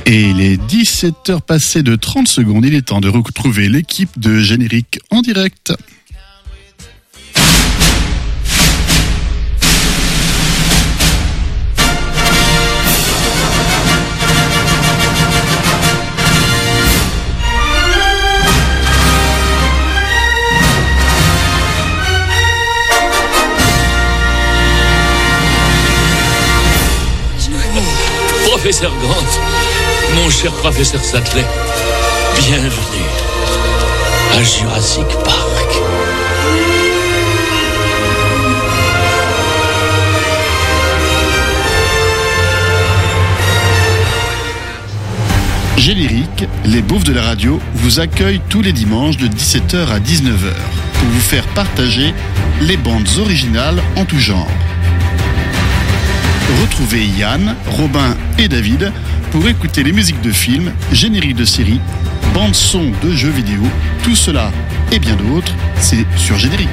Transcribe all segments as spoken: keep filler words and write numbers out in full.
Et les dix-sept heures passées de trente secondes, il est temps de retrouver l'équipe de Générique en direct. Professeur Grant, mon cher professeur Sattler, bienvenue à Jurassic Park. Générique, les beaufs de la radio vous accueillent tous les dimanches de dix-sept heures à dix-neuf heures pour vous faire partager les bandes originales en tout genre. Retrouvez Yann, Robin et David pour écouter les musiques de films, génériques de séries, bandes son de jeux vidéo, tout cela et bien d'autres, c'est sur Générique.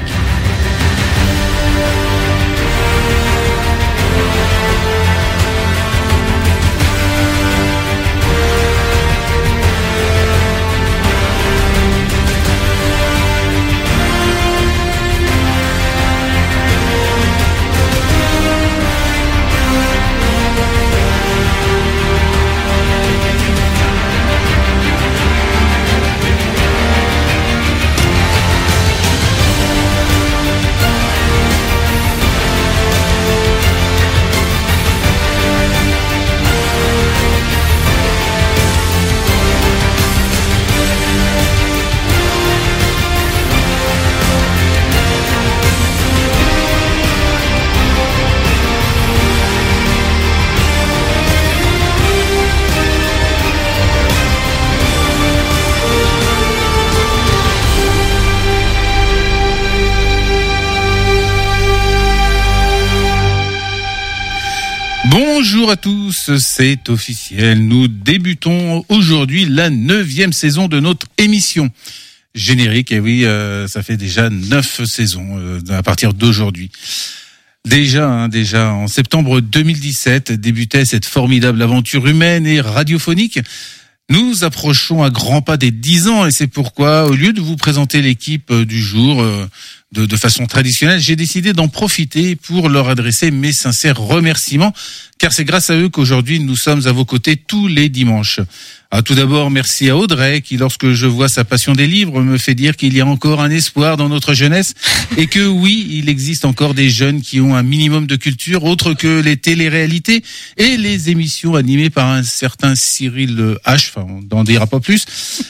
Bonjour à tous, c'est officiel. Nous débutons aujourd'hui la neuvième saison de notre émission Générique. Et oui, euh, ça fait déjà neuf saisons euh, à partir d'aujourd'hui. Déjà, hein, déjà en septembre deux mille dix-sept débutait cette formidable aventure humaine et radiophonique. Nous approchons à grands pas des dix ans et c'est pourquoi, au lieu de vous présenter l'équipe du jour euh, de, de façon traditionnelle, j'ai décidé d'en profiter pour leur adresser mes sincères remerciements, car c'est grâce à eux qu'aujourd'hui nous sommes à vos côtés tous les dimanches. Ah, tout d'abord, merci à Audrey qui, lorsque je vois sa passion des livres, me fait dire qu'il y a encore un espoir dans notre jeunesse et que oui, il existe encore des jeunes qui ont un minimum de culture autre que les téléréalités et les émissions animées par un certain Cyril H. Enfin, on n'en dira pas plus.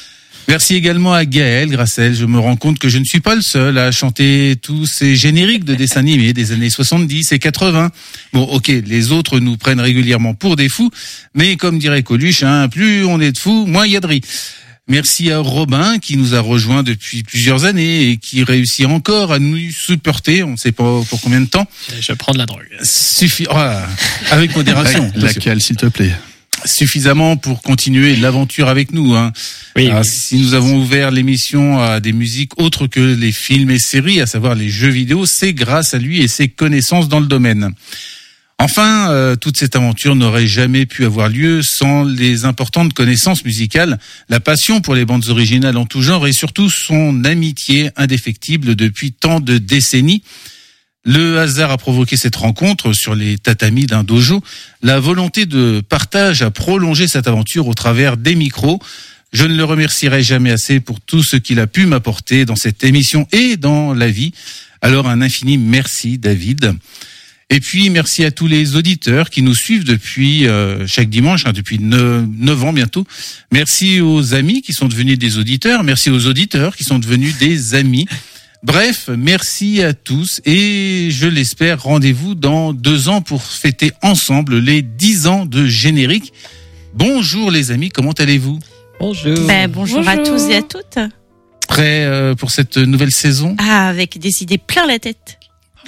Merci également à Gaël. Grâce à elle, je me rends compte que je ne suis pas le seul à chanter tous ces génériques de dessins animés des années soixante-dix et quatre-vingts. Bon, ok, les autres nous prennent régulièrement pour des fous, mais comme dirait Coluche, hein, plus on est de fous, moins il y a de riz. Merci à Robin qui nous a rejoints depuis plusieurs années et qui réussit encore à nous supporter, on ne sait pas pour combien de temps. Je prends de la drogue. Suffit, oh, avec modération. Laquelle, s'il te plaît? Suffisamment pour continuer l'aventure avec nous. Hein. Oui, Alors, oui. Si nous avons ouvert l'émission à des musiques autres que les films et séries, à savoir les jeux vidéo, c'est grâce à lui et ses connaissances dans le domaine. Enfin, euh, toute cette aventure n'aurait jamais pu avoir lieu sans les importantes connaissances musicales, la passion pour les bandes originales en tout genre et surtout son amitié indéfectible depuis tant de décennies. Le hasard a provoqué cette rencontre sur les tatamis d'un dojo. La volonté de partage a prolongé cette aventure au travers des micros. Je ne le remercierai jamais assez pour tout ce qu'il a pu m'apporter dans cette émission et dans la vie. Alors un infini merci David. Et puis merci à tous les auditeurs qui nous suivent depuis euh, chaque dimanche, hein, depuis neuf ans bientôt. Merci aux amis qui sont devenus des auditeurs. Merci aux auditeurs qui sont devenus des amis. Bref, merci à tous et je l'espère, rendez-vous dans deux ans pour fêter ensemble les dix ans de Générique. Bonjour les amis, comment allez-vous? Bonjour. Ben, bonjour. bonjour à tous et à toutes. Prêts euh, pour cette nouvelle saison? Ah, avec des idées plein la tête.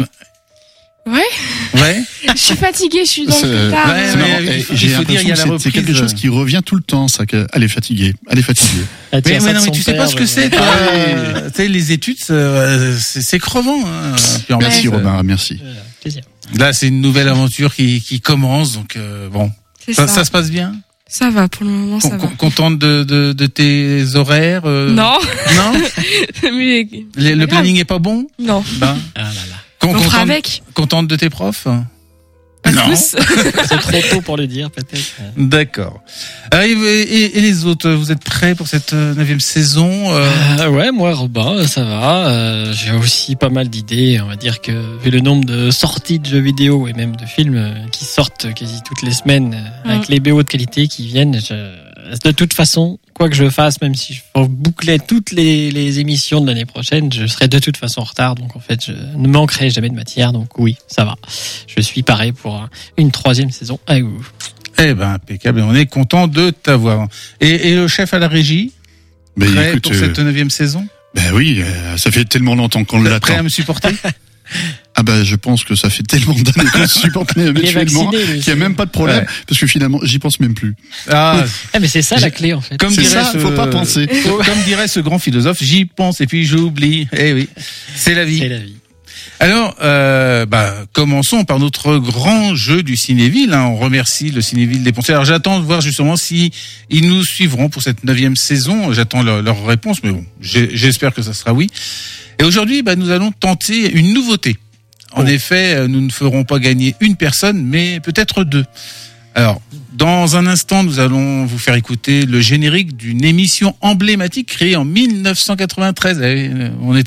Ouais. Ouais. Je suis fatiguée, je suis dans C'est- le tard. ouais, C'est mais marrant. il Et faut- j'ai il faut dire, il y a la l'impression que c'est- c'est quelque reprise. chose qui revient tout le temps, ça. Que, elle est fatiguée, elle est fatiguée. Elle tire Mais, ça mais de non, mais son tu sais père, pas ce que mais- c'est, toi. Ah oui. Euh, tu sais, les études, c'est, c'est, c'est crevant. Hein. Puis en Merci plus, euh, Robin, merci. Voilà, plaisir. Là, c'est une nouvelle aventure qui, qui commence, donc euh, bon, C'est ça, ça. ça se passe bien. Ça va, pour le moment, ça Con- va. Contente de, de, de tes horaires euh, Non. Non. Mais, Le, le pas grave. planning est pas bon. Non. Ben, Ah là là. con- On fera contente, avec. contente de tes profs. Pas Non. tous. C'est trop tôt pour le dire, peut-être. D'accord. Euh, Et, et, et les autres, vous êtes prêts pour cette euh, neuvième saison euh, Euh, ouais, moi, Robin, ça va. Euh, j'ai aussi pas mal d'idées. On va dire que vu le nombre de sorties de jeux vidéo et même de films euh, qui sortent quasi toutes les semaines euh, avec Mm. les B O de qualité qui viennent, je, de toute façon, quoi que je fasse, même si je bouclais toutes les, les émissions de l'année prochaine, je serais de toute façon en retard. Donc en fait, je ne manquerai jamais de matière. Donc oui, ça va. Je suis paré pour une troisième saison avec vous. Eh ben, impeccable. On est content de t'avoir. Et, et le chef à la régie, Mais prêt écoute, pour euh, cette neuvième saison, ben oui, euh, ça fait tellement longtemps qu'on prêt l'attend. à me supporter. Ah ben, je pense que ça fait tellement d'années qu'on se supporte Il est mutuellement vacciné, lui. qu'il n'y a même pas de problème, Ouais. parce que finalement, j'y pense même plus. Ah, Ah, mais c'est ça la clé en fait. comme C'est dirait ça, ce, faut pas penser. Comme dirait ce grand philosophe, j'y pense et puis j'oublie. Eh oui, c'est la vie. C'est la vie. Alors, euh, bah, commençons par notre grand jeu du Cinéville. Hein. On remercie le Cinéville des Poncets. Alors, j'attends de voir justement si ils nous suivront pour cette neuvième saison. J'attends leur, leur réponse, mais bon, j'ai- j'espère que ça sera oui. Et aujourd'hui, bah, nous allons tenter une nouveauté. En Oh. effet, nous ne ferons pas gagner une personne, mais peut-être deux. Alors, dans un instant, nous allons vous faire écouter le générique d'une émission emblématique créée en mille neuf cent quatre-vingt-treize. Eh, On est